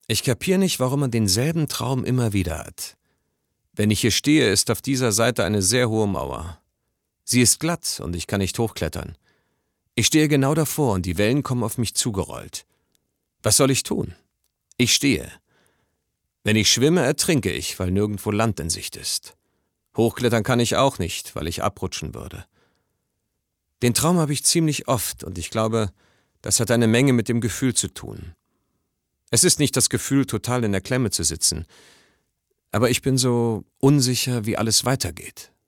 Ich kapiere nicht, warum man denselben Traum immer wieder hat. Wenn ich hier stehe, ist auf dieser Seite eine sehr hohe Mauer. Sie ist glatt und ich kann nicht hochklettern. Ich stehe genau davor und die Wellen kommen auf mich zugerollt. Was soll ich tun? Ich stehe. Wenn ich schwimme, ertrinke ich, weil nirgendwo Land in Sicht ist. Hochklettern kann ich auch nicht, weil ich abrutschen würde. Den Traum habe ich ziemlich oft und ich glaube, das hat eine Menge mit dem Gefühl zu tun. Es ist nicht das Gefühl, total in der Klemme zu sitzen, aber ich bin so unsicher, wie alles weitergeht.